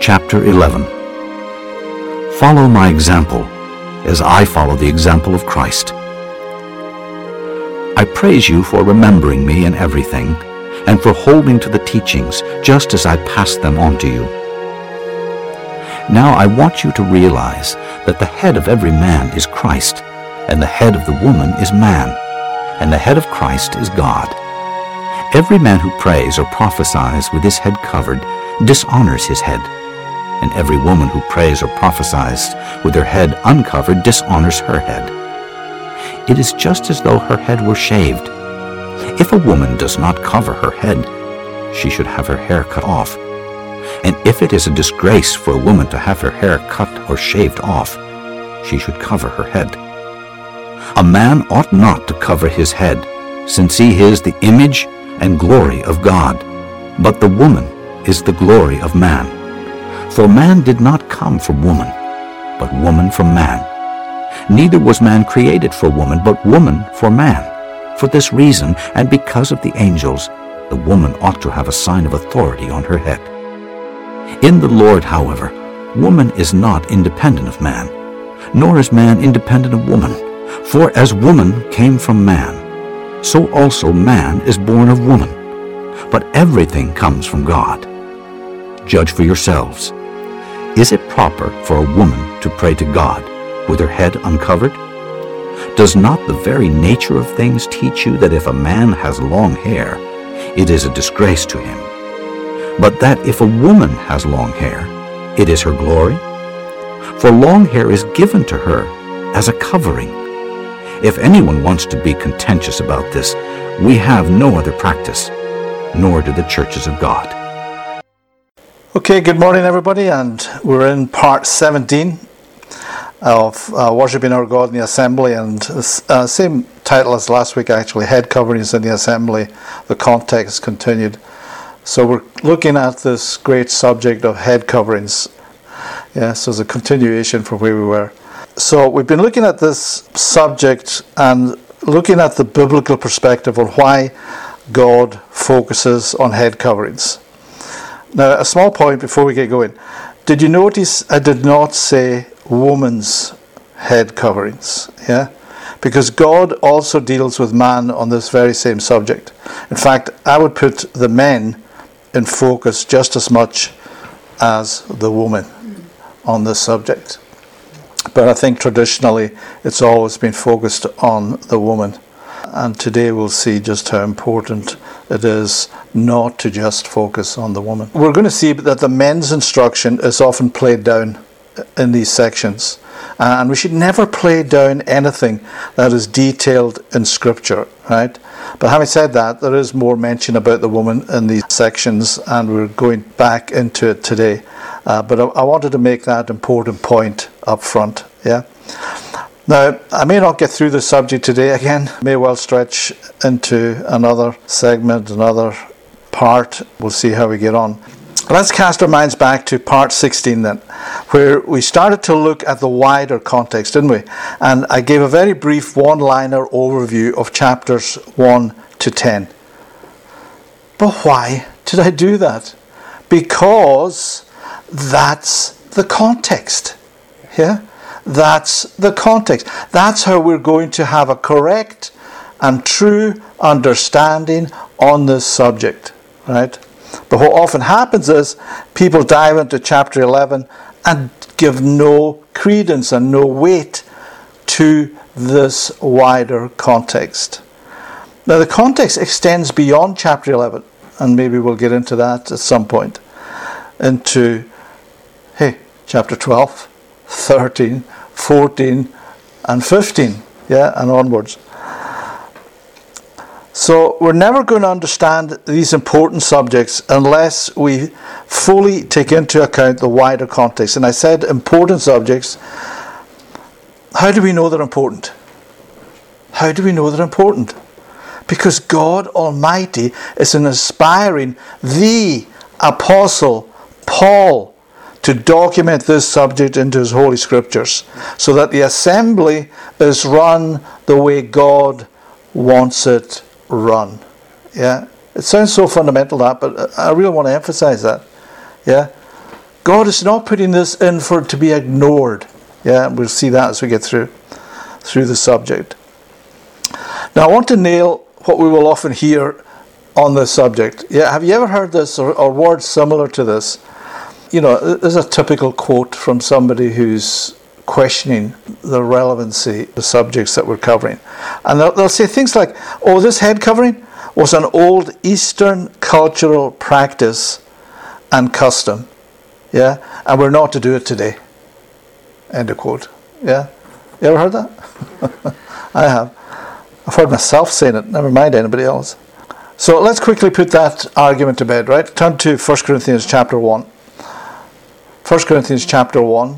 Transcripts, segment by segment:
Chapter 11. Follow my example, as I follow the example of Christ. I praise you for remembering me in everything, and for holding to the teachings, just as I passed them on to you. Now I want you to realize that the head of every man is Christ, and the head of the woman is man, and the head of Christ is God. Every man who prays or prophesies with his head covered dishonors his head, and every woman who prays or prophesies with her head uncovered dishonors her head. It is just as though her head were shaved. If a woman does not cover her head, she should have her hair cut off. And if it is a disgrace for a woman to have her hair cut or shaved off, she should cover her head. A man ought not to cover his head, since he is the image and glory of God, but the woman is the glory of man. For man did not come from woman, but woman from man. Neither was man created for woman, but woman for man. For this reason, and because of the angels, the woman ought to have a sign of authority on her head. In the Lord, however, woman is not independent of man, nor is man independent of woman. For as woman came from man, so also man is born of woman. But everything comes from God. Judge for yourselves. Is it proper for a woman to pray to God with her head uncovered? Does not the very nature of things teach you that if a man has long hair, it is a disgrace to him, but that if a woman has long hair, it is her glory? For long hair is given to her as a covering. If anyone wants to be contentious about this, we have no other practice, nor do the churches of God. Okay, good morning everybody, and we're in part 17 of Worshipping Our God in the Assembly, and same title as last week actually, Head Coverings in the Assembly. The context continued. So we're looking at this great subject of head coverings. So it's a continuation from where we were. So we've been looking at this subject and looking at the biblical perspective on why God focuses on head coverings. Now, a small point before we get going. Did you notice I did not say woman's head coverings? Because God also deals with man on this very same subject. In fact, I would put the men in focus just as much as the woman on this subject. But I think traditionally it's always been focused on the woman. And today we'll see just how important it is not to just focus on the woman. We're going to see that the men's instruction is often played down in these sections. And we should never play down anything that is detailed in Scripture, right? But having said that, there is more mention about the woman in these sections, and we're going back into it today. But I wanted to make that important point up front, Now, I may not get through the subject today again. May well stretch into another segment, another part. We'll see how we get on. Let's cast our minds back to part 16 then, where we started to look at the wider context, didn't we? And I gave a very brief one-liner overview of chapters 1 to 10. But why did I do that? Because that's the context. That's the context. That's how we're going to have a correct and true understanding on this subject, right? But what often happens is people dive into chapter 11 and give no credence and no weight to this wider context. Now the context extends beyond chapter 11, and maybe we'll get into that at some point, into chapter 12, 13, 14 and 15, and onwards. So we're never going to understand these important subjects unless we fully take into account the wider context. And I said important subjects. How do we know they're important? How do we know they're important? Because God Almighty is inspiring the Apostle Paul to document this subject into his Holy Scriptures, so that the assembly is run the way God wants it run. It sounds so fundamental, that, but I really want to emphasize that. God is not putting this in for it to be ignored. Yeah, we'll see that as we get through the subject. Now I want to nail what we will often hear on this subject. Yeah, have you ever heard this or words similar to this? You know, there's a typical quote from somebody who's questioning the relevancy of the subjects that we're covering. And they'll say things like, oh, this head covering was an old Eastern cultural practice and custom. Yeah, and we're not to do it today. End of quote. Yeah, you ever heard that? I have. I've heard myself saying it, never mind anybody else. So let's quickly put that argument to bed, right? Turn to 1 Corinthians chapter 1. 1 Corinthians chapter 1,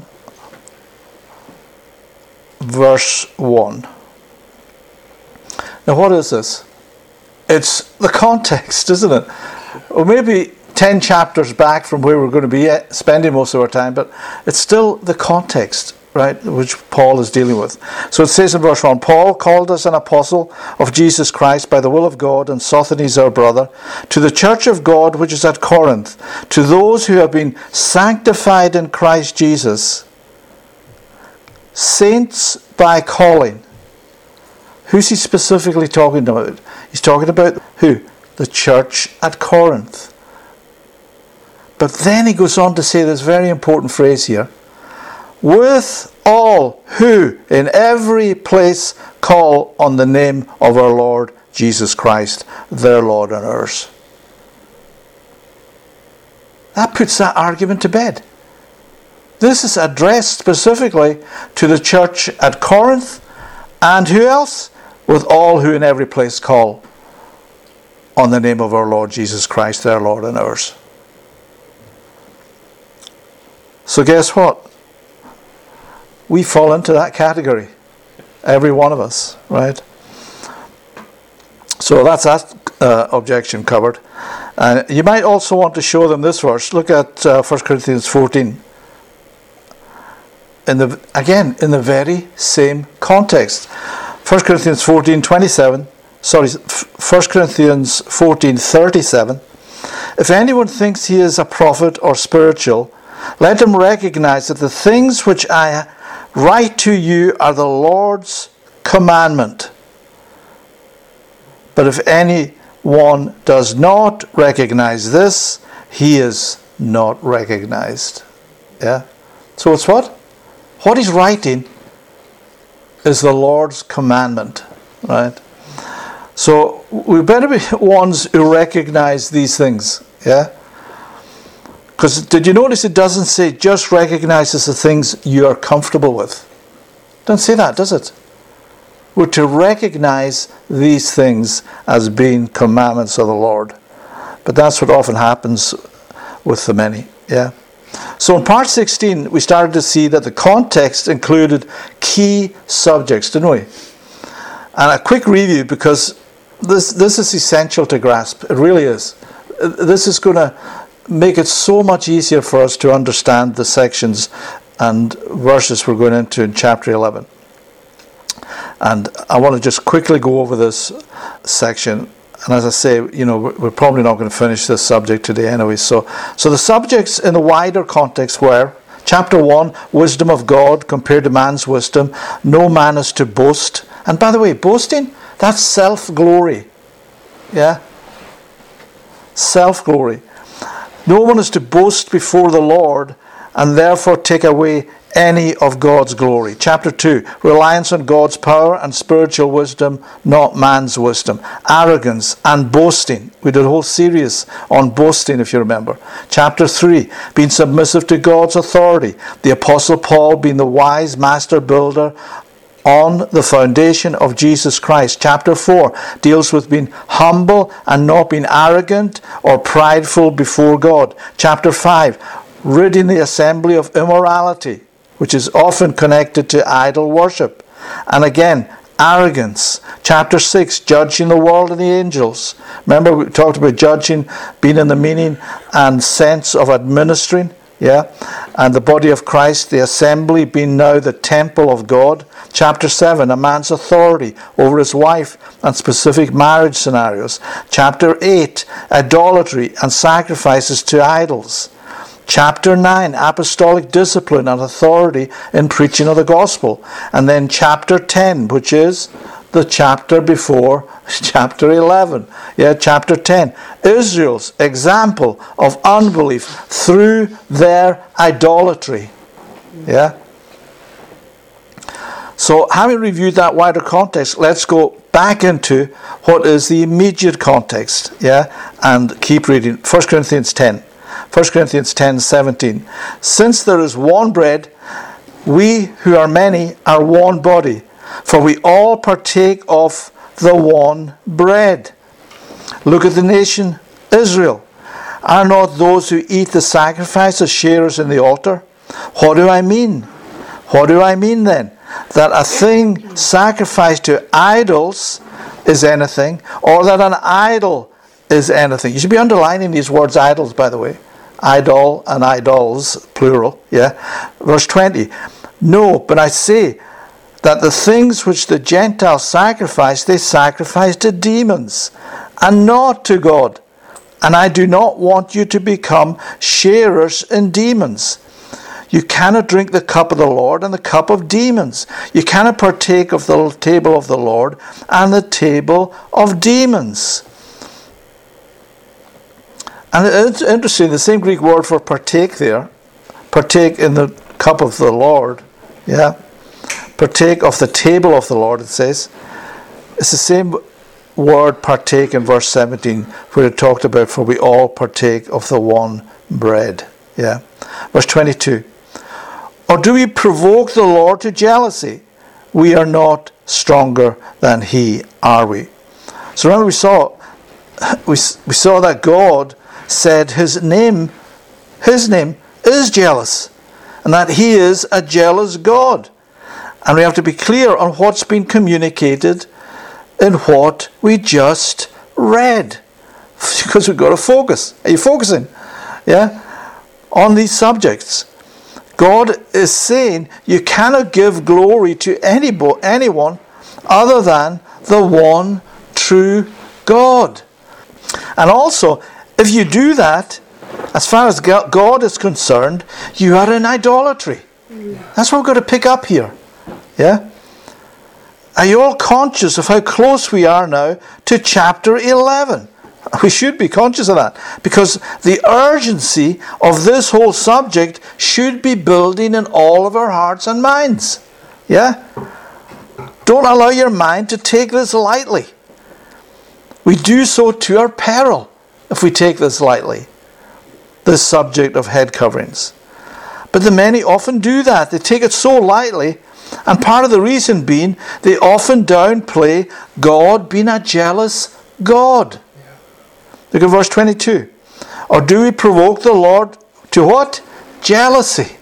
verse 1. Now what is this? It's the context, isn't it? Or maybe 10 chapters back from where we're going to be spending most of our time, but it's still the context, right, which Paul is dealing with. So it says in verse 1, Paul, called as an apostle of Jesus Christ by the will of God, and Sosthenes our brother, to the church of God which is at Corinth, to those who have been sanctified in Christ Jesus, saints by calling. Who's he specifically talking about? He's talking about who? The church at Corinth. But then he goes on to say this very important phrase here. With all who in every place call on the name of our Lord Jesus Christ, their Lord and ours. That puts that argument to bed. This is addressed specifically to the church at Corinth, and who else? With all who in every place call on the name of our Lord Jesus Christ, their Lord and ours. So guess what? We fall into that category. Every one of us, right? So that's that objection covered. You might also want to show them this verse. Look at 1 Corinthians 14. In the very same context. 1 Corinthians 14:27. 1 Corinthians 14:37. If anyone thinks he is a prophet or spiritual, let him recognize that the things which I write to you are the Lord's commandment. But if anyone does not recognize this, he is not recognized. Yeah? So it's what? What he's writing is the Lord's commandment. Right? So we better be ones who recognize these things. Yeah? Because did you notice it doesn't say just recognizes the things you are comfortable with? It doesn't say that, does it? We're to recognize these things as being commandments of the Lord. But that's what often happens with the many. Yeah. So in part 16, we started to see that the context included key subjects, didn't we? And a quick review, because this is essential to grasp. It really is. This is going to make it so much easier for us to understand the sections and verses we're going into in chapter 11. And I want to just quickly go over this section. And as I say, we're probably not going to finish this subject today anyway. So the subjects in the wider context were, chapter 1, wisdom of God compared to man's wisdom. No man is to boast. And by the way, boasting, that's self-glory. Yeah? Self-glory. No one is to boast before the Lord and therefore take away any of God's glory. Chapter 2, reliance on God's power and spiritual wisdom, not man's wisdom. Arrogance and boasting. We did a whole series on boasting, if you remember. Chapter 3, being submissive to God's authority. The Apostle Paul being the wise master builder on the foundation of Jesus Christ. Chapter 4 deals with being humble and not being arrogant or prideful before God. Chapter 5, ridding the assembly of immorality, which is often connected to idol worship. And again, arrogance. Chapter 6, judging the world and the angels. Remember we talked about judging being in the meaning and sense of administering. Yeah, and the body of Christ, the assembly being now the temple of God. Chapter 7, a man's authority over his wife and specific marriage scenarios. Chapter 8, idolatry and sacrifices to idols. Chapter 9, apostolic discipline and authority in preaching of the gospel. And then chapter 10, which is the chapter before chapter 11. Chapter 10. Israel's example of unbelief through their idolatry. So having reviewed that wider context, let's go back into what is the immediate context. And keep reading. 1 Corinthians 10. 1 Corinthians 10:17. Since there is one bread, we who are many are one body, for we all partake of the one bread. Look at the nation Israel. Are not those who eat the sacrifices sharers in the altar? What do I mean? What do I mean then? That a thing sacrificed to idols is anything, or that an idol is anything. You should be underlining these words idols, by the way. Idol and idols, plural. Verse 20. No, but I say that the things which the Gentiles sacrifice, they sacrifice to demons, and not to God. And I do not want you to become sharers in demons. You cannot drink the cup of the Lord and the cup of demons. You cannot partake of the table of the Lord and the table of demons. And it's interesting, the same Greek word for partake there, partake in the cup of the Lord, partake of the table of the Lord, it says. It's the same word partake in verse 17, where it talked about, for we all partake of the one bread. Verse 22. Or do we provoke the Lord to jealousy? We are not stronger than he, are we? So remember we saw that God said his name is jealous, and that he is a jealous God. And we have to be clear on what's been communicated in what we just read, because we've got to focus. Are you focusing? On these subjects. God is saying you cannot give glory to anyone other than the one true God. And also, if you do that, as far as God is concerned, you are in idolatry. That's what we've got to pick up here. Are you all conscious of how close we are now to chapter 11? We should be conscious of that, because the urgency of this whole subject should be building in all of our hearts and minds. Don't allow your mind to take this lightly. We do so to our peril if we take this lightly, this subject of head coverings. But the many often do that. They take it so lightly, and part of the reason being they often downplay God being a jealous God. Look at verse 22. Or do we provoke the Lord to what? Jealousy.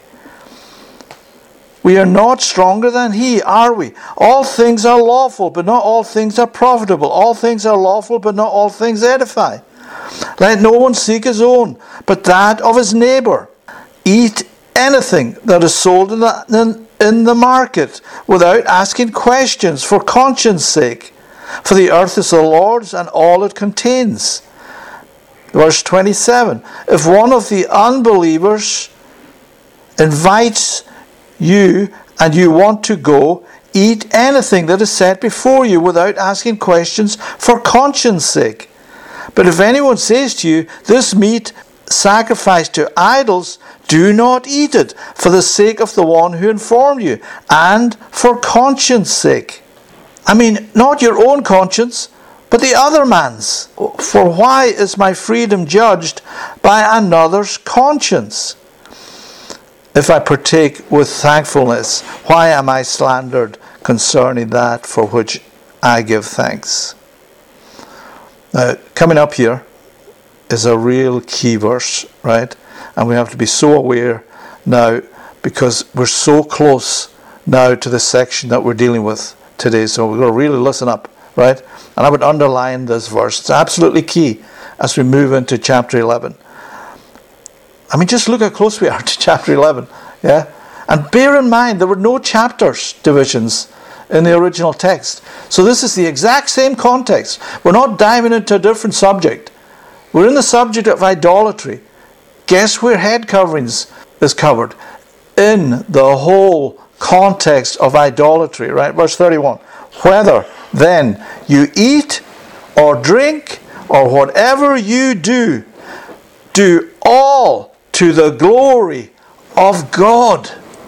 We are not stronger than he, are we? All things are lawful, but not all things are profitable. All things are lawful, but not all things edify. Let no one seek his own, but that of his neighbour. Eat anything that is sold in the market without asking questions for conscience sake. For the earth is the Lord's and all it contains. Verse 27. If one of the unbelievers invites you and you want to go, eat anything that is set before you without asking questions for conscience sake. But if anyone says to you, this meat sacrificed to idols, do not eat it for the sake of the one who informed you and for conscience sake. I mean, not your own conscience, but the other man's. For why is my freedom judged by another's conscience? If I partake with thankfulness, why am I slandered concerning that for which I give thanks? Now, coming up here is a real key verse, right? And we have to be so aware now, because we're so close now to the section that we're dealing with today. So we've got to really listen up, right? And I would underline this verse. It's absolutely key as we move into chapter 11. I mean, just look how close we are to chapter 11. And bear in mind, there were no chapters divisions in the original text. So this is the exact same context. We're not diving into a different subject. We're in the subject of idolatry. Guess where head coverings is covered? In the whole context of idolatry, right? Verse 31. Whether then you eat or drink or whatever you do, do all to the glory of God.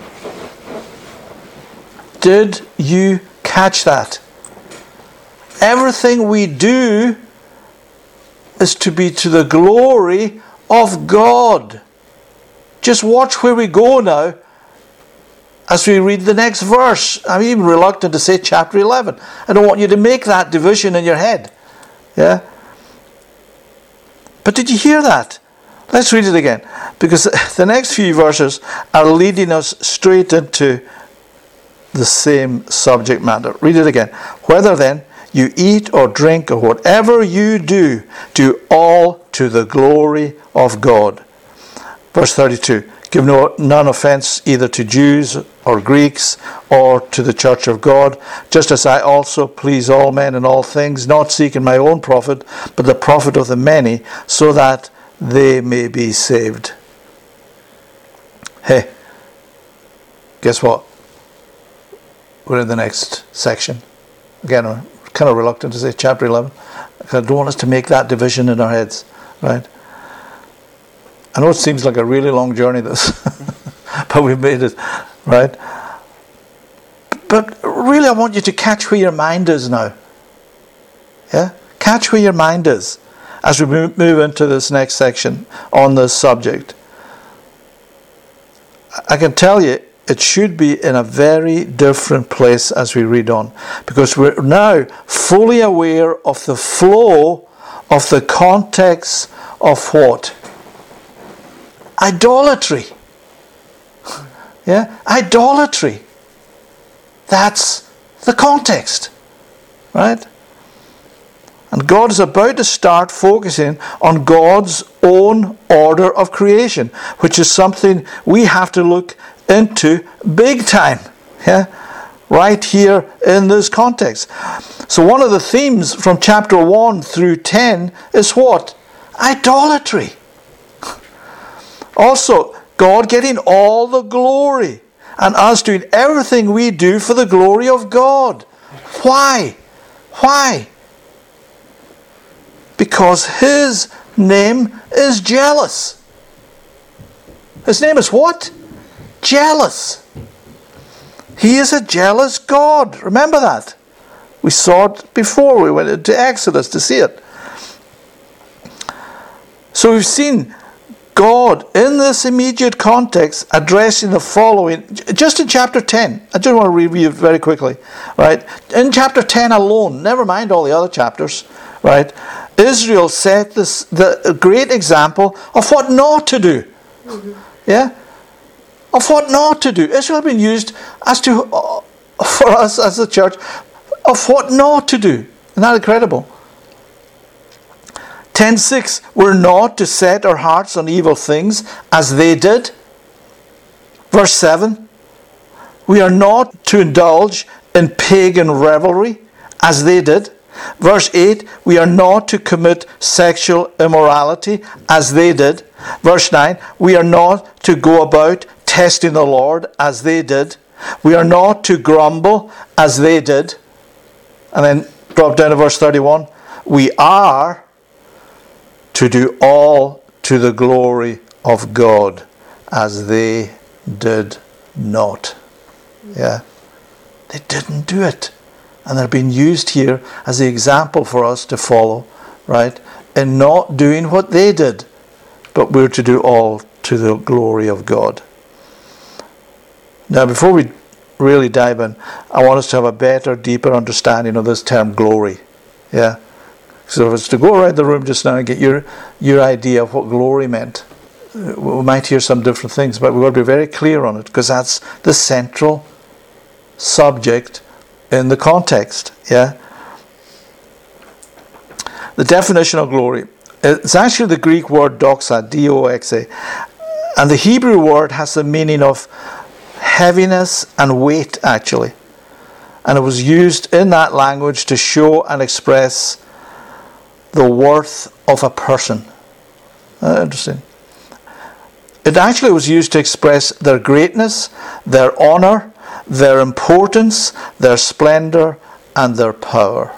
Did you catch that? Everything we do is to be to the glory of God. Just watch where we go now as we read the next verse. I'm even reluctant to say chapter 11. I don't want you to make that division in your head. Yeah? But did you hear that? Let's read it again. Because the next few verses are leading us straight into the same subject matter. Read it again. Whether then you eat or drink or whatever you do, do all to the glory of God. Verse 32. Give none offense either to Jews or Greeks or to the church of God, just as I also please all men in all things, not seeking my own profit, but the profit of the many, so that they may be saved. Hey, guess what? We're in the next section. Again, I'm kind of reluctant to say chapter 11. I don't want us to make that division in our heads, right? I know it seems like a really long journey, this, but we've made it, right? But really, I want you to catch where your mind is now. Yeah? Catch where your mind is as we move into this next section on this subject. I can tell you, it should be in a very different place as we read on, because we're now fully aware of the flow of the context of what? Idolatry. Yeah? Idolatry. That's the context. Right? And God is about to start focusing on God's own order of creation, which is something we have to look into big time. Yeah? Right here in this context. So one of the themes from chapter 1 through 10 is what? Idolatry. Also, God getting all the glory and us doing everything we do for the glory of God. Why? Why? Because His name is jealous. His name is what? Jealous. He is a jealous God. Remember that. We saw it before we went into Exodus to see it. So we've seen God, in this immediate context, addressing the following, just in chapter 10. I just want to review it very quickly. Right? In chapter 10 alone, never mind all the other chapters, right? Israel set the great example of what not to do. Mm-hmm. Yeah? Of what not to do. Israel has been used as to, for us as a church, of what not to do. Isn't that incredible? 10:6, we're not to set our hearts on evil things as they did. Verse 7, we are not to indulge in pagan revelry as they did. Verse 8, we are not to commit sexual immorality as they did. Verse 9, we are not to go about testing the Lord as they did. We are not to grumble as they did. And then drop down to verse 31, we are to do all to the glory of God as they did not. Yeah. They didn't do it. And they're being used here as the example for us to follow, right? In not doing what they did. But we're to do all to the glory of God. Now, before we really dive in, I want us to have a better, deeper understanding of this term glory. Yeah. So if it's to go around the room just now and get your idea of what glory meant, we might hear some different things, but we've got to be very clear on it, because that's the central subject in the context. Yeah. The definition of glory, it's actually the Greek word doxa, D-O-X-A, and the Hebrew word has the meaning of heaviness and weight, actually, and it was used in that language to show and express the worth of a person. Interesting. It actually was used to express their greatness, their honor, their importance, their splendor, and their power.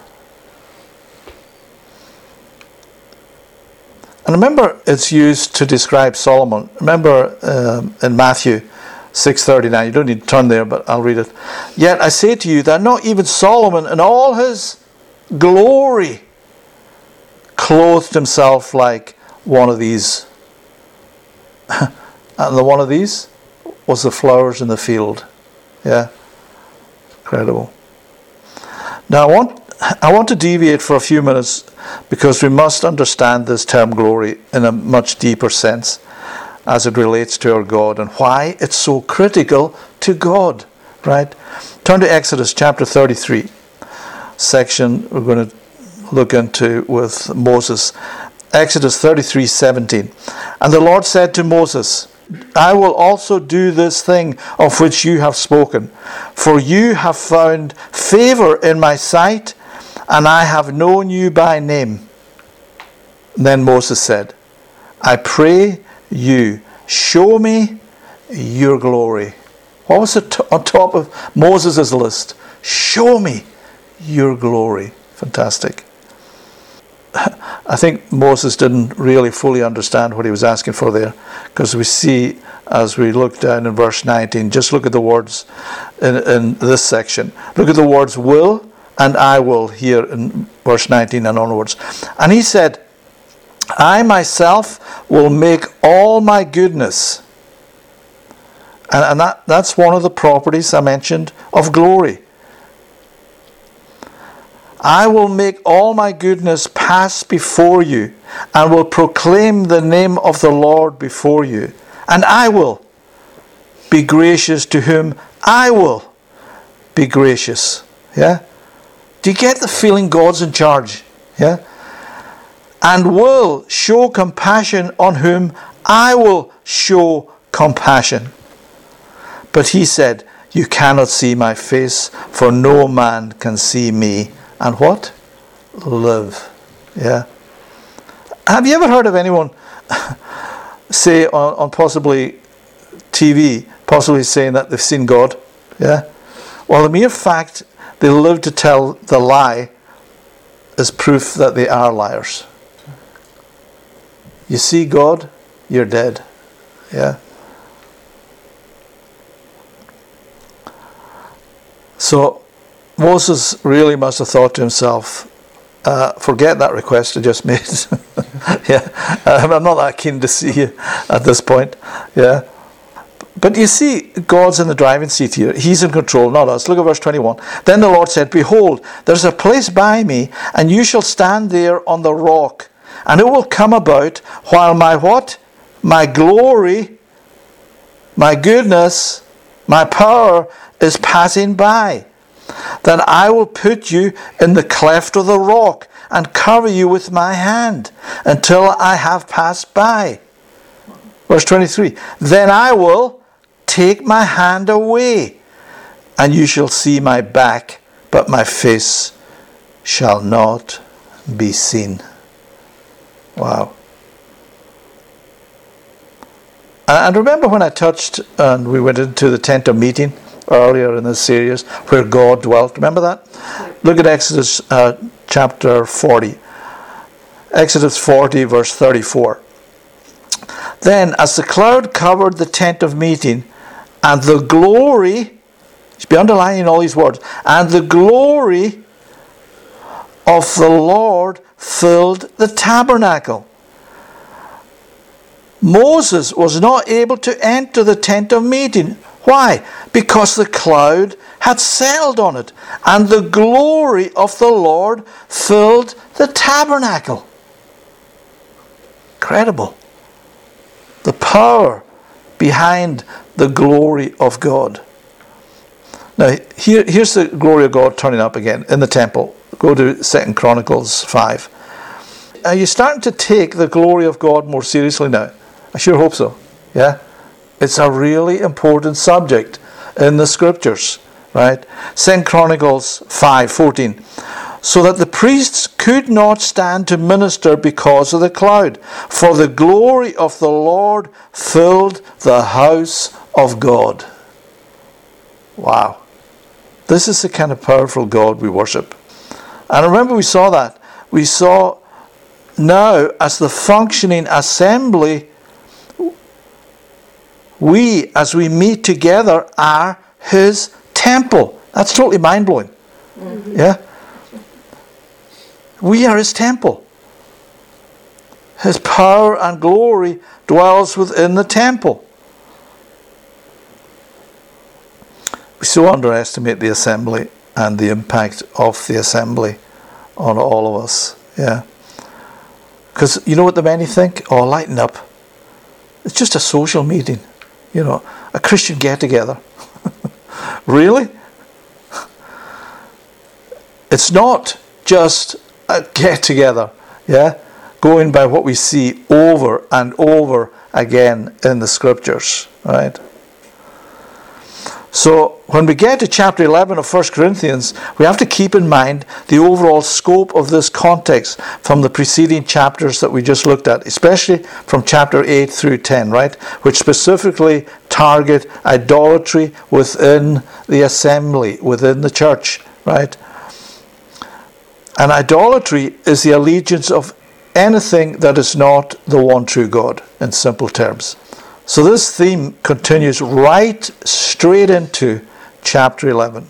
And remember, it's used to describe Solomon. Remember in Matthew 6:39, you don't need to turn there, but I'll read it. Yet I say to you that not even Solomon in all his glory clothed himself like one of these. And the one of these was the flowers in the field. Yeah, incredible. Now I want to deviate for a few minutes because we must understand this term glory in a much deeper sense as it relates to our God and why it's so critical to God, right? Turn to Exodus chapter 33, section we're going to look into with Moses. Exodus 33:17. And the Lord said to Moses, I will also do this thing of which you have spoken, for you have found favor in my sight, and I have known you by name. And then Moses said, I pray you, show me your glory. What was it on top of Moses' list? Show me your glory. Fantastic. I think Moses didn't really fully understand what he was asking for there, because we see as we look down in verse 19, just look at the words in this section. Look at the words will and I will here in verse 19 and onwards. And he said, I myself will make all my goodness. And that's one of the properties I mentioned of glory. I will make all my goodness pass before you and will proclaim the name of the Lord before you. And I will be gracious to whom I will be gracious. Yeah? Do you get the feeling God's in charge? Yeah? And will show compassion on whom I will show compassion. But he said, you cannot see my face, for no man can see me. And what? Live. Yeah. Have you ever heard of anyone say on possibly TV, possibly saying that they've seen God? Yeah. Well, the mere fact they live to tell the lie is proof that they are liars. You see God, you're dead. Yeah. So Moses really must have thought to himself, forget that request I just made. Yeah, I'm not that keen to see you at this point. Yeah, but you see, God's in the driving seat here. He's in control, not us. Look at verse 21. Then the Lord said, behold, there's a place by me, and you shall stand there on the rock, and it will come about while my what? My glory, my goodness, my power is passing by, that I will put you in the cleft of the rock and cover you with my hand until I have passed by. Verse 23. Then I will take my hand away, and you shall see my back, but my face shall not be seen. Wow. And remember when I touched and we went into the tent of meeting earlier in this series where God dwelt? Remember that? Look at Exodus chapter 40. Exodus 40 verse 34. Then as the cloud covered the tent of meeting, and the glory, you should be underlining all these words, and the glory of the Lord filled the tabernacle. Moses was not able to enter the tent of meeting. Why? Because the cloud had settled on it, and the glory of the Lord filled the tabernacle. Incredible. The power behind the glory of God. Now, here's the glory of God turning up again in the temple. Go to 2 Chronicles 5. Are you starting to take the glory of God more seriously now? I sure hope so. Yeah? It's a really important subject in the scriptures, right? 2 Chronicles 5:14. so that the priests could not stand to minister because of the cloud. For the glory of the Lord filled the house of God. Wow. This is the kind of powerful God we worship. And remember we saw that. We saw now as the functioning assembly, we, as we meet together, are his temple. That's totally mind-blowing. Mm-hmm. Yeah? We are his temple. His power and glory dwells within the temple. We so underestimate the assembly and the impact of the assembly on all of us. Yeah. Because you know what the many think? Oh, lighten up. It's just a social meeting. You know, a Christian get-together. Really? It's not just a get-together. Yeah? Going by what we see over and over again in the scriptures. Right? So when we get to chapter 11 of 1 Corinthians, we have to keep in mind the overall scope of this context from the preceding chapters that we just looked at, especially from chapter 8 through 10, right? Which specifically target idolatry within the assembly, within the church, right? And idolatry is the allegiance of anything that is not the one true God, in simple terms. So this theme continues right straight into chapter 11.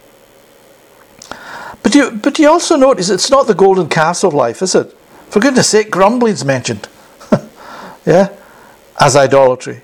But you also notice it's not the golden calves of life, is it? For goodness sake, grumbling's mentioned. Yeah? As idolatry.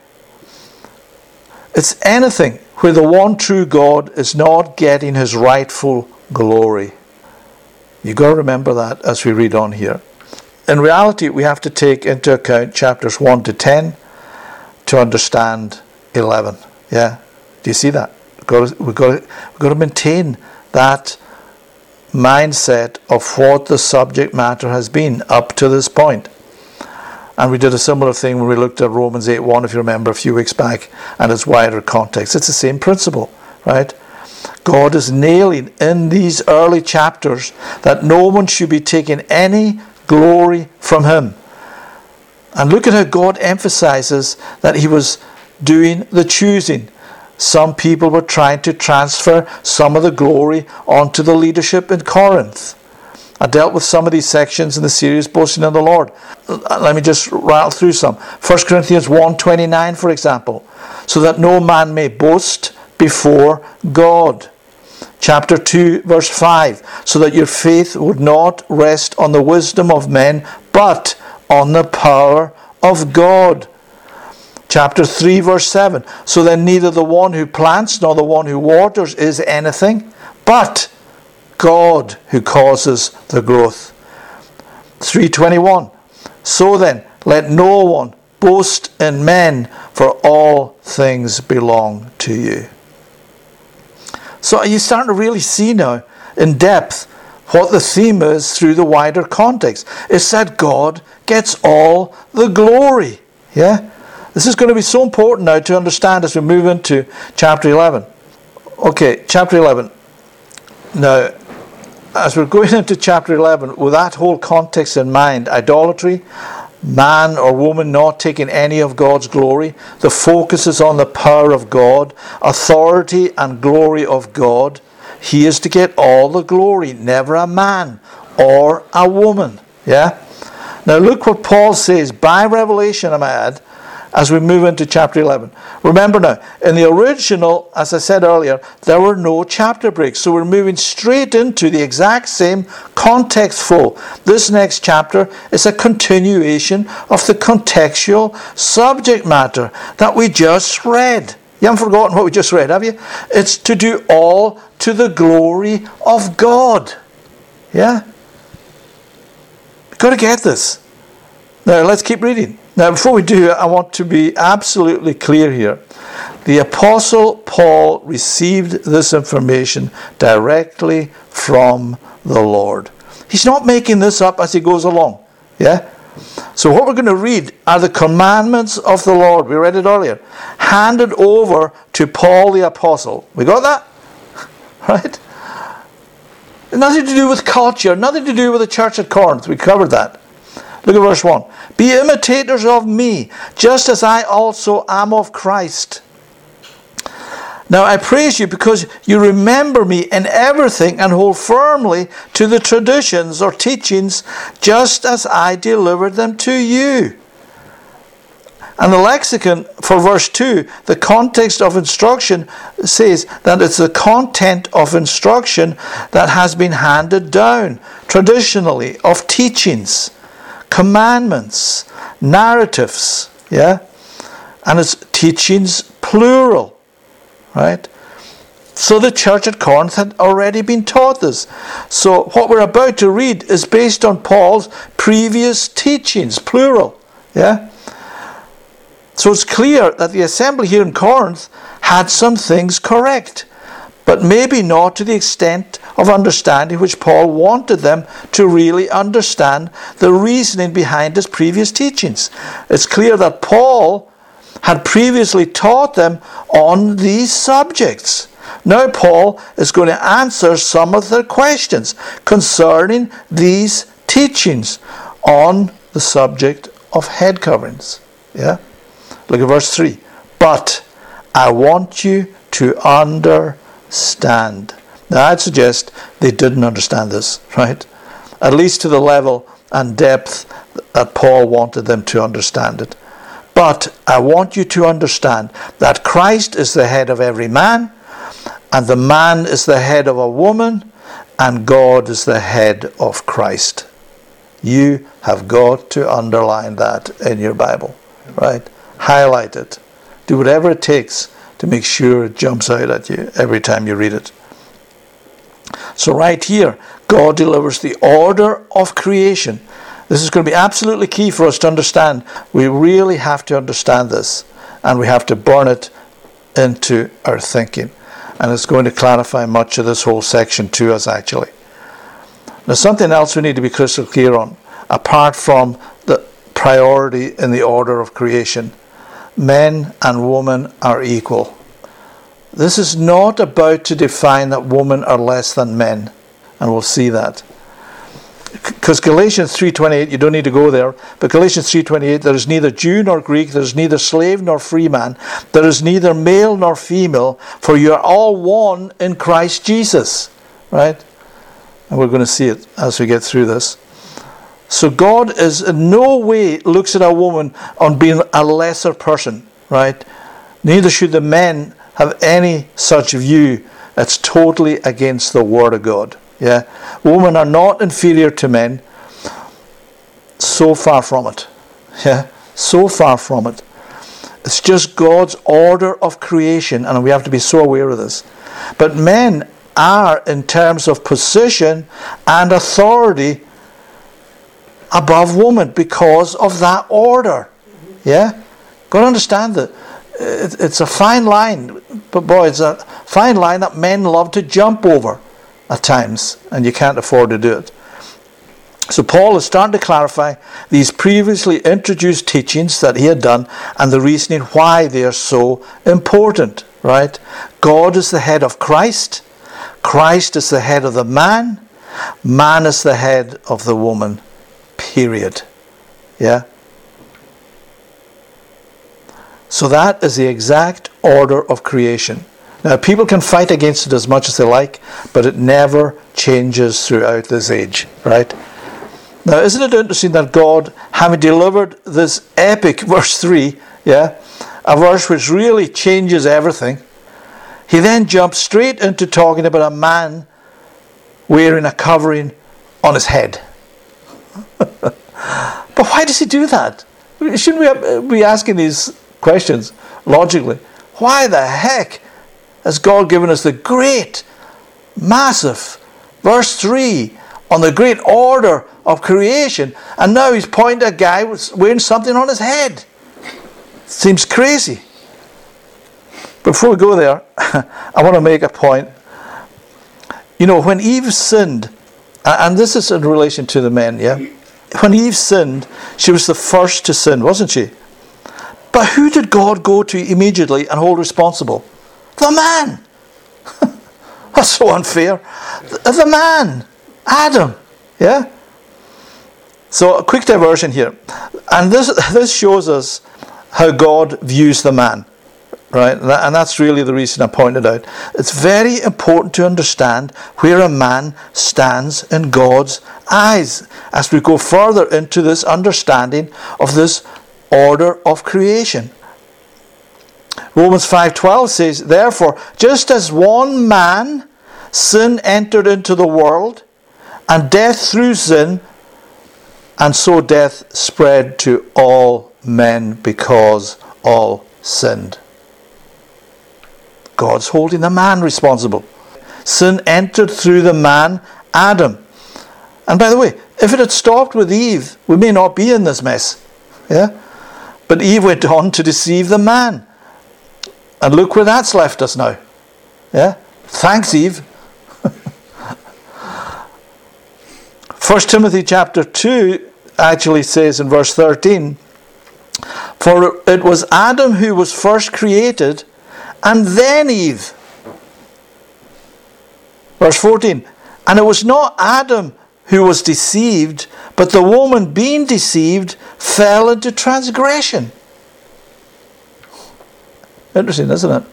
It's anything where the one true God is not getting his rightful glory. You've got to remember that as we read on here. In reality, we have to take into account chapters 1 to 10 to understand 11. Yeah? Do you see that? We've got to maintain that mindset of what the subject matter has been up to this point. And we did a similar thing when we looked at Romans 8:1, if you remember, a few weeks back, and its wider context. It's the same principle, right? God is nailing in these early chapters that no one should be taking any glory from him. And look at how God emphasizes that he was doing the choosing. Some people were trying to transfer some of the glory onto the leadership in Corinth. I dealt with some of these sections in the series Boasting in the Lord. Let me just rattle through some. 1 Corinthians 1:29, for example. So that no man may boast before God. Chapter 2, verse 5. So that your faith would not rest on the wisdom of men, but on the power of God. Chapter 3, verse 7. So then neither the one who plants nor the one who waters is anything, but God who causes the growth. 3:21. So then let no one boast in men, for all things belong to you. So are you starting to really see now in depth what the theme is through the wider context? It's that God gets all the glory. Yeah? This is going to be so important now to understand as we move into chapter 11. Okay, chapter 11. Now, as we're going into chapter 11, with that whole context in mind, idolatry, man or woman not taking any of God's glory, the focus is on the power of God, authority and glory of God. He is to get all the glory, never a man or a woman. Yeah? Now look what Paul says by revelation, I might add, as we move into chapter 11. Remember now, in the original, as I said earlier, there were no chapter breaks. So we're moving straight into the exact same context flow. This next chapter is a continuation of the contextual subject matter that we just read. You haven't forgotten what we just read, have you? It's to do all to the glory of God. Yeah? You've got to get this. Now let's keep reading. Now before we do, I want to be absolutely clear here. The Apostle Paul received this information directly from the Lord. He's not making this up as he goes along. Yeah? So what we're going to read are the commandments of the Lord. We read it earlier. Handed over to Paul the Apostle. We got that? Right? Nothing to do with culture, nothing to do with the church at Corinth. We covered that. Look at verse 1. Be imitators of me, just as I also am of Christ. Now I praise you because you remember me in everything and hold firmly to the traditions or teachings just as I delivered them to you. And the lexicon for verse 2, the context of instruction says that it's the content of instruction that has been handed down traditionally, of teachings, commandments, narratives, yeah? And it's teachings plural, right? So the church at Corinth had already been taught this. So what we're about to read is based on Paul's previous teachings, plural, yeah? So it's clear that the assembly here in Corinth had some things correct, but maybe not to the extent of understanding which Paul wanted them to really understand the reasoning behind his previous teachings. It's clear that Paul had previously taught them on these subjects. Now Paul is going to answer some of their questions concerning these teachings on the subject of head coverings. Yeah? Look at verse 3. But I want you to understand. Now I'd suggest they didn't understand this, right? At least to the level and depth that Paul wanted them to understand it. But I want you to understand that Christ is the head of every man, and the man is the head of a woman, and God is the head of Christ. You have got to underline that in your Bible, right? Highlight it. Do whatever it takes to make sure it jumps out at you every time you read it. So right here, God delivers the order of creation. This is going to be absolutely key for us to understand. We really have to understand this, and we have to burn it into our thinking. And it's going to clarify much of this whole section to us, actually. Now, something else we need to be crystal clear on, apart from the priority in the order of creation. Men and women are equal. This is not about to define that women are less than men, and we'll see that. Because Galatians 3:28, you don't need to go there, but Galatians 3:28, there is neither Jew nor Greek, there is neither slave nor free man, there is neither male nor female, for you are all one in Christ Jesus. Right? And we're going to see it as we get through this. So God is in no way looks at a woman on being a lesser person, right? Neither should the men have any such view. It's totally against the Word of God. Yeah, women are not inferior to men. So far from it. Yeah, so far from it. It's just God's order of creation, and we have to be so aware of this. But men are, in terms of position and authority, above woman because of that order. Yeah? Got to understand that it's a fine line, but boy, it's a fine line that men love to jump over at times, and you can't afford to do it. So Paul is starting to clarify these previously introduced teachings that he had done and the reasoning why they are so important, right? God is the head of Christ. Christ is the head of the man. Man is the head of the woman. Period. Yeah? So that is the exact order of creation. Now, people can fight against it as much as they like, but it never changes throughout this age, right? Now, isn't it interesting that God, having delivered this epic verse 3, yeah, a verse which really changes everything, he then jumps straight into talking about a man wearing a covering on his head. But why does he do that? Shouldn't we be asking these questions logically? Why the heck has God given us the great, massive, verse 3 on the great order of creation, and now he's pointing at a guy wearing something on his head? Seems crazy. Before we go there, I want to make a point. You know, when Eve sinned, and this is in relation to the men, yeah? When Eve sinned, she was the first to sin, wasn't she? But who did God go to immediately and hold responsible? The man. That's so unfair. The man, Adam. Yeah? So a quick diversion here. And this shows us how God views the man. Right? And that's really the reason I pointed out. It's very important to understand where a man stands in God's eyes as we go further into this understanding of this order of creation. Romans 5:12 says, therefore, just as one man sin entered into the world, and death through sin, and so death spread to all men because all sinned. God's holding the man responsible. Sin entered through the man, Adam. And by the way, if it had stopped with Eve, we may not be in this mess. Yeah? But Eve went on to deceive the man. And look where that's left us now. Yeah? Thanks, Eve. 1 Timothy chapter 2 actually says in verse 13, for it was Adam who was first created, and then Eve. Verse 14, and it was not Adam who was deceived, but the woman being deceived fell into transgression. Interesting, isn't it?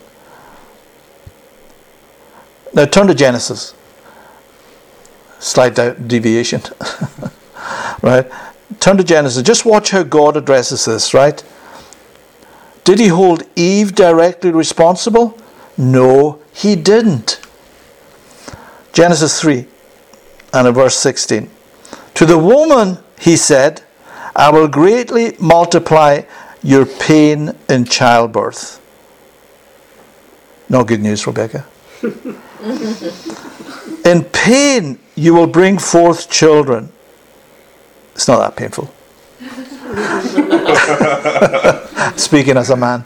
Now turn to Genesis. Slight deviation. Right? Turn to Genesis. Just watch how God addresses this, right? Did he hold Eve directly responsible? No, he didn't. Genesis 3 and in verse 16. To the woman he said, I will greatly multiply your pain in childbirth. No good news, Rebecca. In pain you will bring forth children. It's not that painful. Speaking as a man.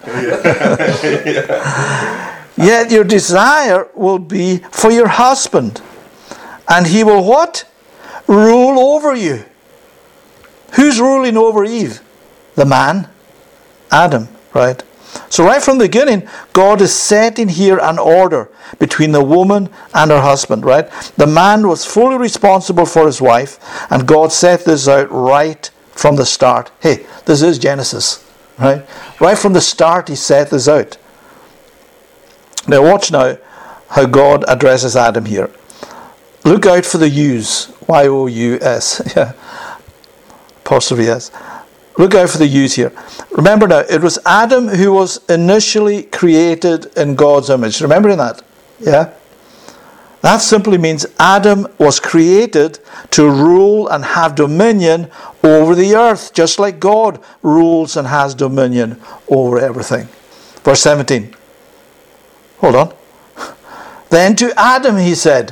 Yet your desire will be for your husband, and he will what? Rule over you. Who's ruling over Eve? The man, Adam, right? So right from the beginning, God is setting here an order between the woman and her husband, right? The man was fully responsible for his wife, and God set this out right from the start. Hey, this is Genesis, right? Right from the start, he set this out. Now watch now how God addresses Adam here. Look out for the U's. Y-O-U-S. Yeah. Apostrophe S. Look out for the U's here. Remember now, it was Adam who was initially created in God's image. Remember that? Yeah? That simply means Adam was created to rule and have dominion over the earth, just like God rules and has dominion over everything. Verse 17. Hold on. Then to Adam he said.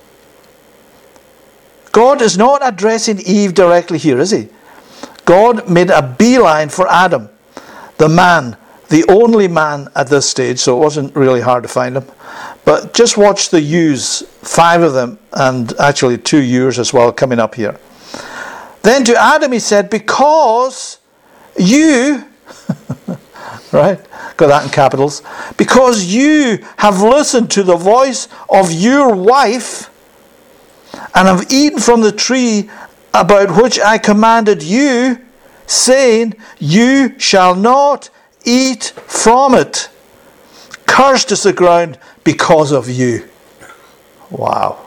God is not addressing Eve directly here, is he? God made a beeline for Adam, the man, the only man at this stage, so it wasn't really hard to find him. But just watch the U's, 5 of them, and actually 2 U's as well coming up here. Then to Adam he said, because you, right, got that in capitals, because you have listened to the voice of your wife and have eaten from the tree about which I commanded you, saying, you shall not eat from it. Cursed is the ground because of you. Wow.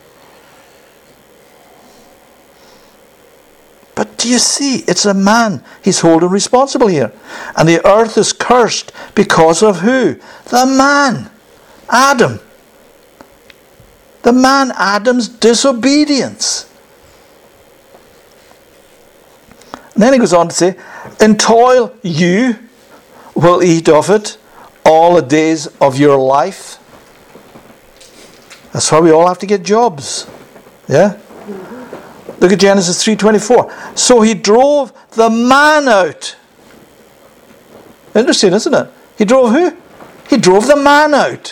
But do you see, it's a man he's holding responsible here. And the earth is cursed because of who? The man, Adam. The man Adam's disobedience. And then he goes on to say, in toil you will eat of it all the days of your life. That's why we all have to get jobs. Yeah? Look at Genesis 3:24. So he drove the man out. Interesting, isn't it? He drove who? He drove the man out.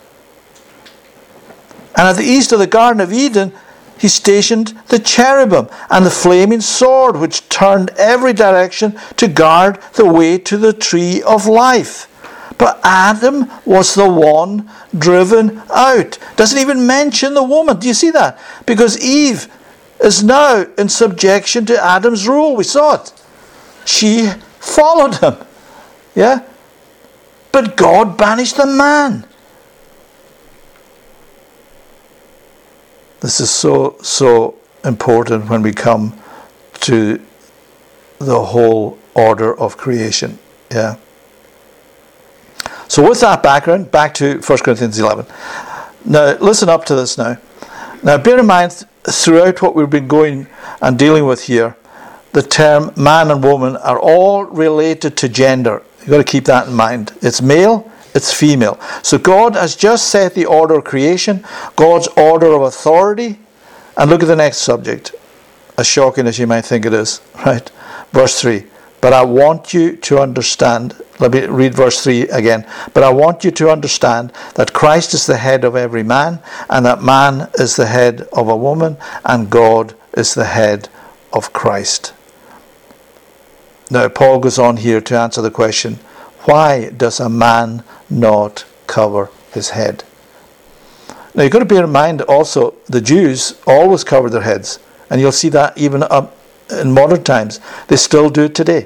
And at the east of the Garden of Eden, he stationed the cherubim and the flaming sword, which turned every direction to guard the way to the tree of life. But Adam was the one driven out. Doesn't even mention the woman. Do you see that? Because Eve is now in subjection to Adam's rule. We saw it. She followed him. Yeah? But God banished the man. This is so important when we come to the whole order of creation. Yeah. So with that background, back to 1 Corinthians 11. Now, listen up to this now. Now, bear in mind, throughout what we've been going and dealing with here, the term man and woman are all related to gender. You've got to keep that in mind. It's male, it's female. So God has just set the order of creation, God's order of authority. And look at the next subject, as shocking as you might think it is, right? Verse 3. But I want you to understand, let me read verse 3 again. But I want you to understand that Christ is the head of every man, and that man is the head of a woman, and God is the head of Christ. Now, Paul goes on here to answer the question, why does a man not cover his head? Now, you've got to bear in mind also, the Jews always covered their heads. And you'll see that even up in modern times. They still do it today.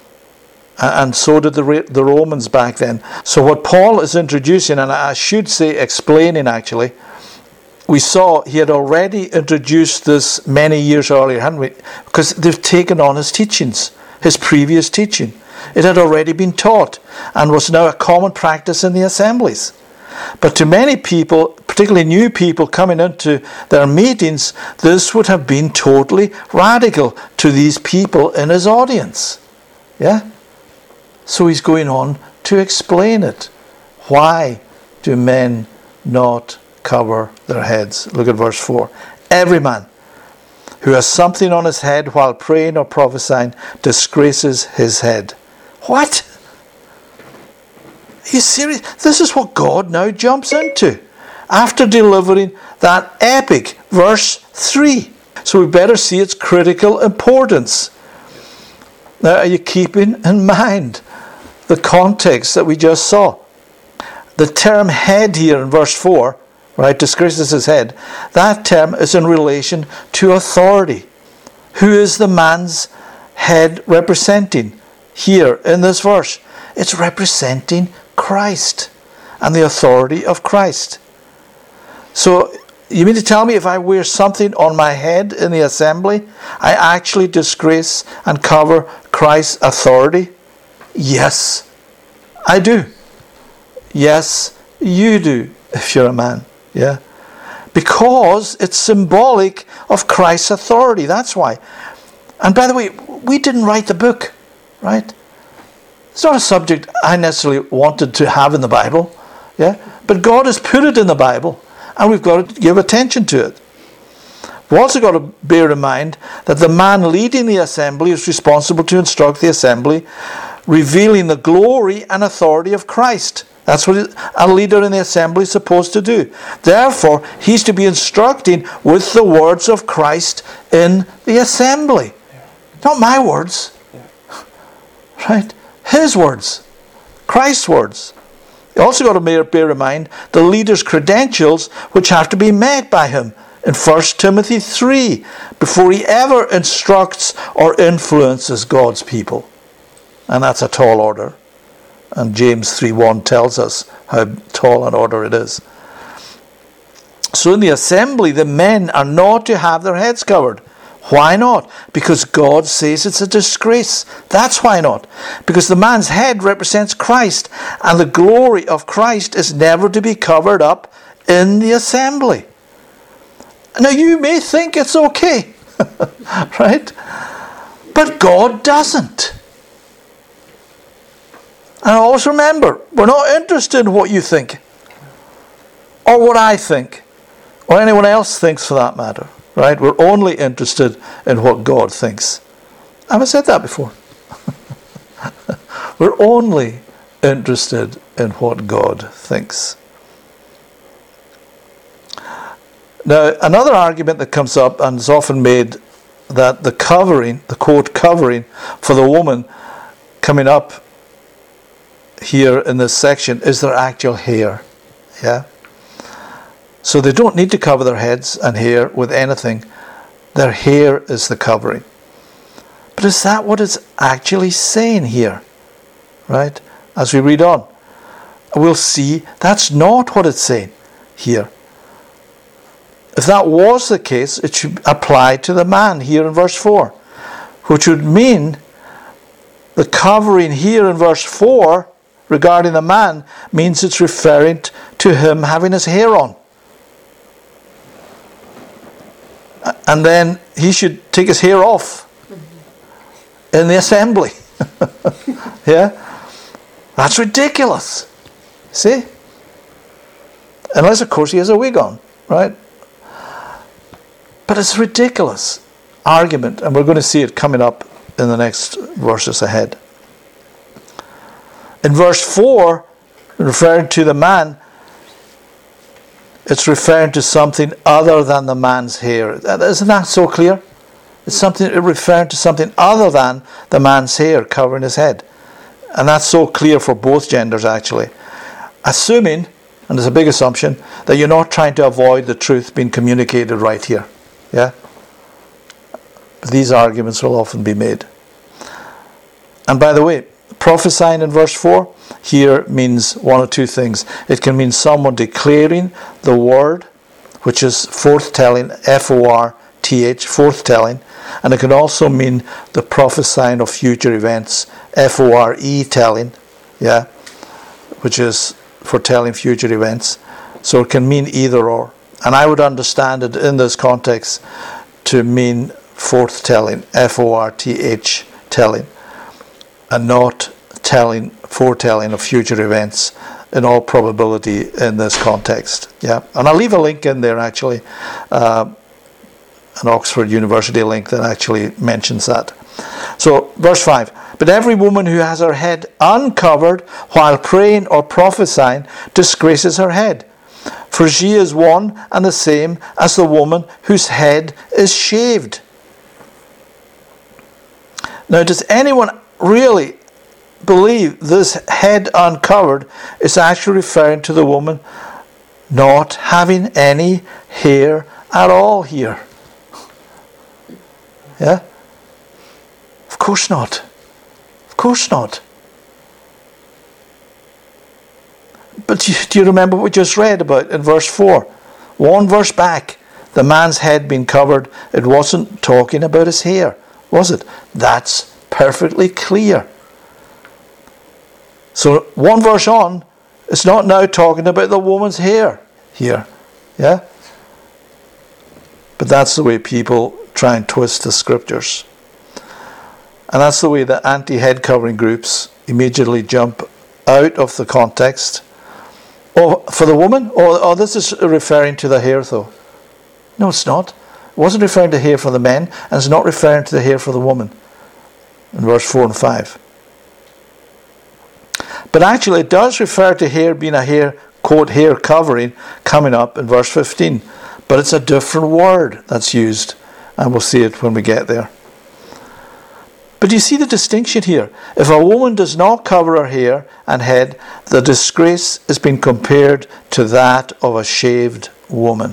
And so did the Romans back then. So what Paul is introducing, and I should say explaining actually, we saw he had already introduced this many years earlier, hadn't we? Because they've taken on his teachings, his previous teaching. It had already been taught and was now a common practice in the assemblies. But to many people, particularly new people coming into their meetings, this would have been totally radical to these people in his audience. Yeah? So he's going on to explain it. Why do men not cover their heads? Look at verse 4. Every man who has something on his head while praying or prophesying disgraces his head. What? Are you serious? This is what God now jumps into after delivering that epic verse 3. So we better see its critical importance. Now, are you keeping in mind the context that we just saw? The term head here in verse 4, right, disgraces his head. That term is in relation to authority. Who is the man's head representing here in this verse? It's representing Christ and the authority of Christ. So you mean to tell me if I wear something on my head in the assembly, I actually disgrace and cover Christ's authority? Yes, I do. Yes, you do, if you're a man. Yeah, because it's symbolic of Christ's authority. That's why. And by the way, we didn't write the book, right? It's not a subject I necessarily wanted to have in the Bible, yeah. But God has put it in the Bible, and we've got to give attention to it. We've also got to bear in mind that the man leading the assembly is responsible to instruct the assembly, revealing the glory and authority of Christ. That's what a leader in the assembly is supposed to do. Therefore, he's to be instructing with the words of Christ in the assembly. Not my words. Right? His words. Christ's words. You also got to bear in mind the leader's credentials, which have to be met by him in 1 Timothy 3 before he ever instructs or influences God's people. And that's a tall order. And James 3:1 tells us how tall an order it is. So in the assembly, the men are not to have their heads covered. Why not? Because God says it's a disgrace. That's why not. Because the man's head represents Christ, and the glory of Christ is never to be covered up in the assembly. Now you may think it's okay, right? But God doesn't. And always remember, we're not interested in what you think, or what I think, or anyone else thinks for that matter. Right? We're only interested in what God thinks. Have I said that before? We're only interested in what God thinks. Now, another argument that comes up and is often made, that the covering, the quote covering for the woman coming up here in this section is their actual hair. Yeah. So they don't need to cover their heads and hair with anything. Their hair is the covering. But is that what it's actually saying here? Right? As we read on, we'll see that's not what it's saying here. If that was the case, it should apply to the man here in verse 4, which would mean the covering here in verse 4 regarding the man means it's referring to him having his hair on. And then he should take his hair off in the assembly. Yeah? That's ridiculous. See? Unless, of course, he has a wig on, right? But it's a ridiculous argument, and we're going to see it coming up in the next verses ahead. In verse 4, referring to the man, it's referring to something other than the man's hair. Isn't that so clear? It's referring to something other than the man's hair covering his head. And that's so clear for both genders, actually. Assuming, and it's a big assumption, that you're not trying to avoid the truth being communicated right here. Yeah? But these arguments will often be made. And by the way, prophesying in verse 4 here means one of two things. It can mean someone declaring the word, which is forthtelling, F-O-R-T-H, forthtelling. And it can also mean the prophesying of future events, F-O-R-E telling, yeah, which is foretelling future events. So it can mean either or. And I would understand it in this context to mean forthtelling, F-O-R-T-H, telling, and not foretelling of future events in all probability in this context. Yeah, and I'll leave a link in there actually, an Oxford University link that actually mentions that. So verse 5, but every woman who has her head uncovered while praying or prophesying disgraces her head, for she is one and the same as the woman whose head is shaved. Now, does anyone really believe this head uncovered is actually referring to the woman not having any hair at all here? Yeah? Of course not. Of course not. But do you remember what we just read about in verse 4? One verse back, the man's head being covered, it wasn't talking about his hair, was it? That's perfectly clear. So one verse on, it's not now talking about the woman's hair here. Yeah? But that's the way people try and twist the scriptures. And that's the way the anti-head covering groups immediately jump out of the context. Oh, for the woman? Oh, this is referring to the hair though. No, it's not. It wasn't referring to hair for the men, and it's not referring to the hair for the woman. In verse 4 and 5. But actually it does refer to hair being a hair, quote, hair covering, coming up in verse 15. But it's a different word that's used, and we'll see it when we get there. But you see the distinction here. If a woman does not cover her hair and head, the disgrace is being compared to that of a shaved woman.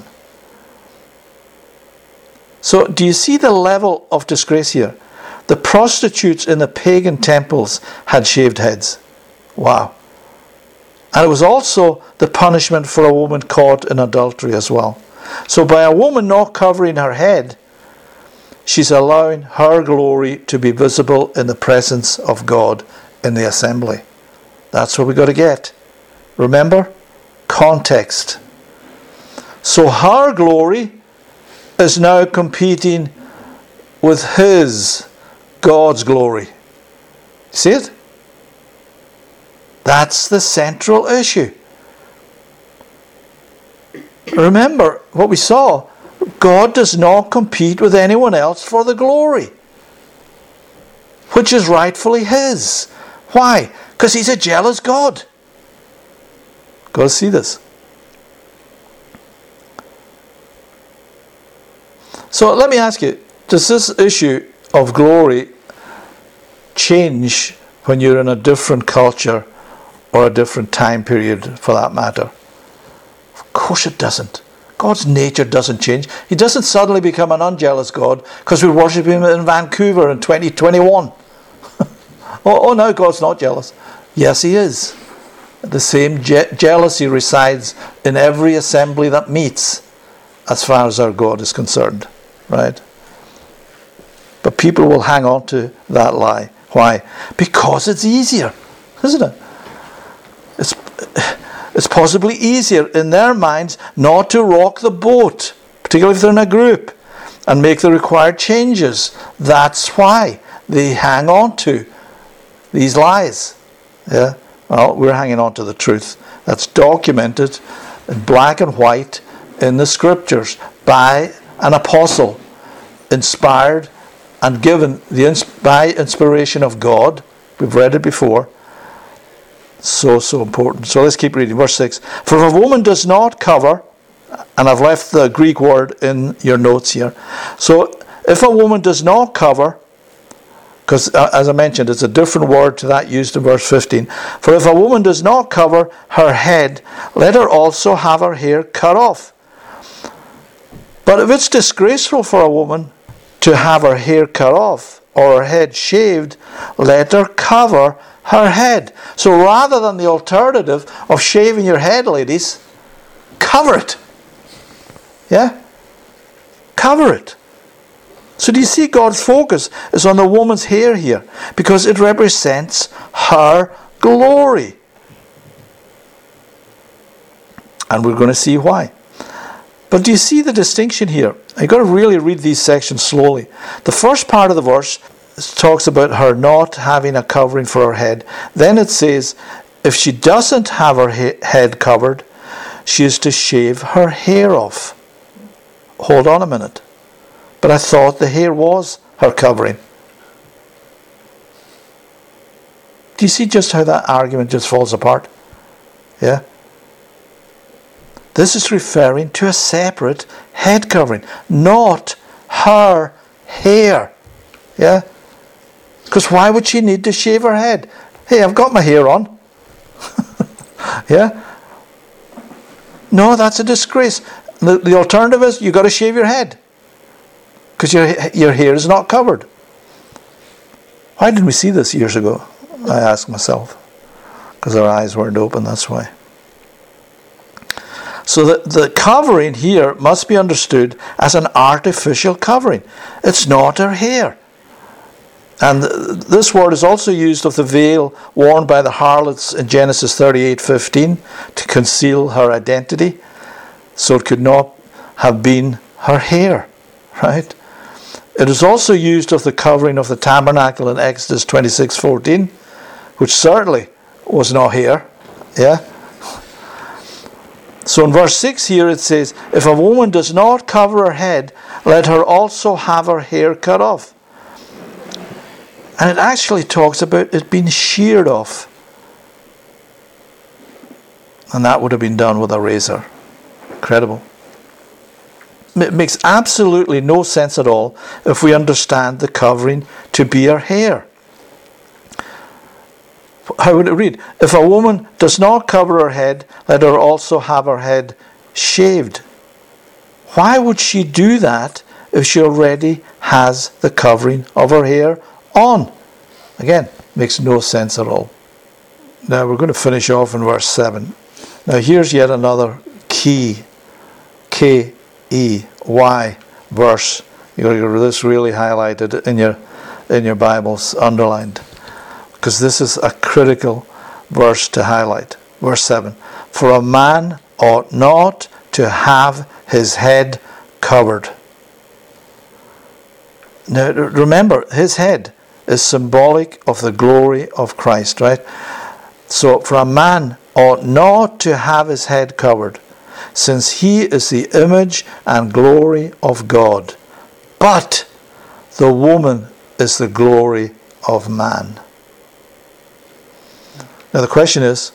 So do you see the level of disgrace here? The prostitutes in the pagan temples had shaved heads. Wow. And it was also the punishment for a woman caught in adultery as well. So by a woman not covering her head, she's allowing her glory to be visible in the presence of God in the assembly. That's what we've got to get. Remember? Context. So her glory is now competing with God's glory. See it? That's the central issue. Remember what we saw. God does not compete with anyone else for the glory, which is rightfully His. Why? Because He's a jealous God. Got to see this. So let me ask you, does this issue of glory change when you're in a different culture or a different time period for that matter. Of course it doesn't. God's nature doesn't change. He doesn't suddenly become an unjealous God because we worship him in Vancouver in 2021. oh, no, God's not jealous. Yes, he is. The same jealousy resides in every assembly that meets, as far as our God is concerned. Right? But people will hang on to that lie. Why? Because it's easier, isn't it? It's possibly easier in their minds not to rock the boat, particularly if they're in a group, and make the required changes. That's why they hang on to these lies. Yeah? Well, we're hanging on to the truth. That's documented in black and white in the scriptures by an apostle, inspired and given by inspiration of God. We've read it before. So important. So let's keep reading. Verse 6. For if a woman does not cover, and I've left the Greek word in your notes here. So if a woman does not cover, because as I mentioned, it's a different word to that used in verse 15. For if a woman does not cover her head, let her also have her hair cut off. But if it's disgraceful for a woman to have her hair cut off or her head shaved, let her cover her head. So rather than the alternative of shaving your head, ladies, cover it. Yeah? Cover it. So do you see God's focus is on the woman's hair here? Because it represents her glory. And we're going to see why. But do you see the distinction here? You've got to really read these sections slowly. The first part of the verse talks about her not having a covering for her head. Then it says, if she doesn't have her head covered, she is to shave her hair off. Hold on a minute. But I thought the hair was her covering. Do you see just how that argument just falls apart? Yeah? This is referring to a separate head covering, not her hair. Yeah? Because why would she need to shave her head? Hey, I've got my hair on. Yeah? No, that's a disgrace. The alternative is you've got to shave your head. Because your hair is not covered. Why didn't we see this years ago? I ask myself. Because our eyes weren't open, that's why. So the covering here must be understood as an artificial covering. It's not her hair. And this word is also used of the veil worn by the harlots in Genesis 38:15 to conceal her identity. So it could not have been her hair, right? It is also used of the covering of the tabernacle in Exodus 26:14, which certainly was not hair. Yeah? So in verse 6 here it says, if a woman does not cover her head, let her also have her hair cut off. And it actually talks about it being sheared off. And that would have been done with a razor. Incredible. It makes absolutely no sense at all if we understand the covering to be her hair. How would it read? If a woman does not cover her head, let her also have her head shaved. Why would she do that if she already has the covering of her hair on? Again, makes no sense at all. Now we're going to finish off in verse 7. Now here's yet another key, K-E-Y verse. You've got to get this really highlighted in your Bibles, underlined. Because this is a critical verse to highlight. Verse 7. For a man ought not to have his head covered. Now remember, his head is symbolic of the glory of Christ, right? So for a man ought not to have his head covered, since he is the image and glory of God. But the woman is the glory of man. Now the question is,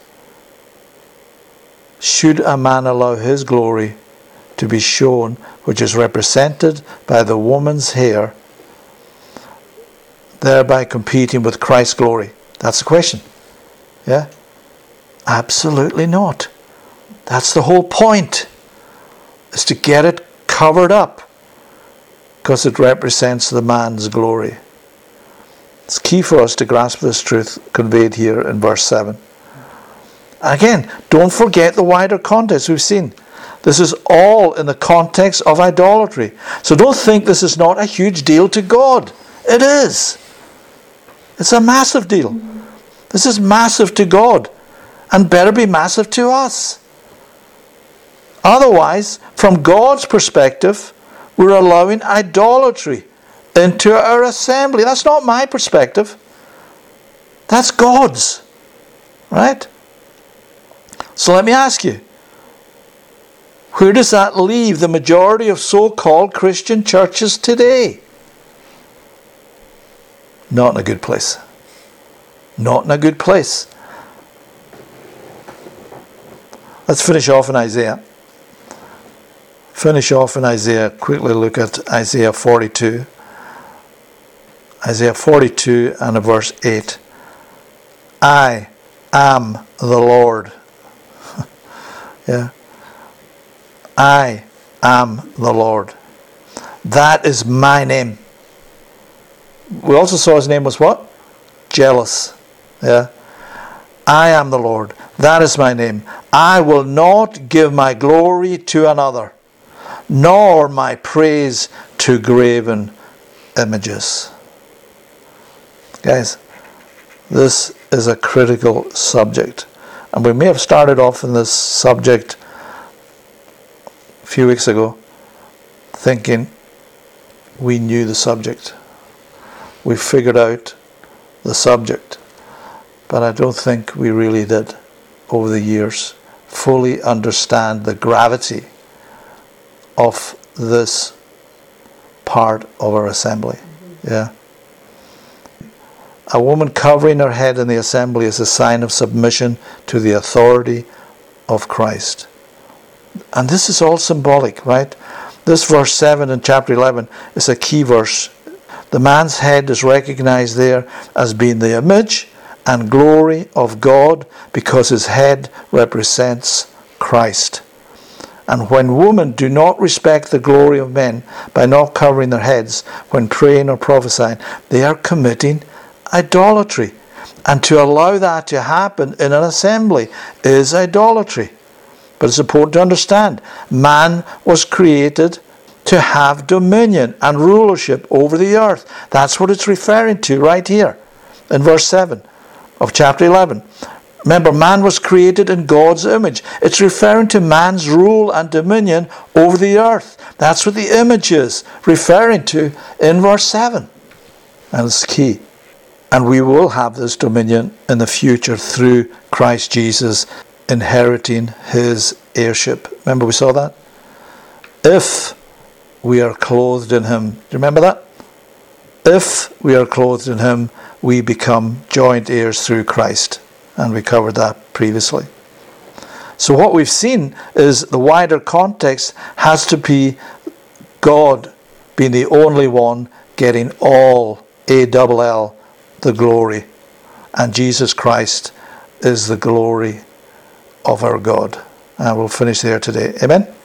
should a man allow his glory to be shown, which is represented by the woman's hair, thereby competing with Christ's glory? That's the question. Yeah? Absolutely not. That's the whole point, is to get it covered up, because it represents the man's glory. It's key for us to grasp this truth conveyed here in verse 7. Again, don't forget the wider context we've seen. This is all in the context of idolatry. So don't think this is not a huge deal to God. It is. It's a massive deal. This is massive to God, and better be massive to us. Otherwise, from God's perspective, we're allowing idolatry into our assembly. That's not my perspective. That's God's. Right? So let me ask you, where does that leave the majority of so-called Christian churches today? Not in a good place. Not in a good place. Let's finish off in Isaiah. Quickly look at Isaiah 42. Isaiah 42 and verse 8. I am the Lord. Yeah. I am the Lord. That is my name. We also saw his name was what? Jealous. Yeah. I am the Lord. That is my name. I will not give my glory to another, nor my praise to graven images. Guys, this is a critical subject. And we may have started off in this subject a few weeks ago thinking we knew the subject. We figured out the subject. But I don't think we really did, over the years, fully understand the gravity of this part of our assembly. Yeah. A woman covering her head in the assembly is a sign of submission to the authority of Christ. And this is all symbolic, right? This verse 7 in chapter 11 is a key verse. The man's head is recognized there as being the image and glory of God, because his head represents Christ. And when women do not respect the glory of men by not covering their heads when praying or prophesying, they are committing idolatry. And to allow that to happen in an assembly is idolatry. But it's important to understand, man was created to have dominion and rulership over the earth. That's what it's referring to right here in verse 7 of chapter 11. Remember, man was created in God's image. It's referring to man's rule and dominion over the earth. That's what the image is referring to in verse 7. And it's key. And we will have this dominion in the future through Christ Jesus, inheriting his heirship. Remember we saw that? If we are clothed in him. Do you remember that? If we are clothed in him, we become joint heirs through Christ. And we covered that previously. So what we've seen is the wider context has to be God being the only one getting all, A-double-L, the glory. And Jesus Christ is the glory of our God. And we'll finish there today. Amen?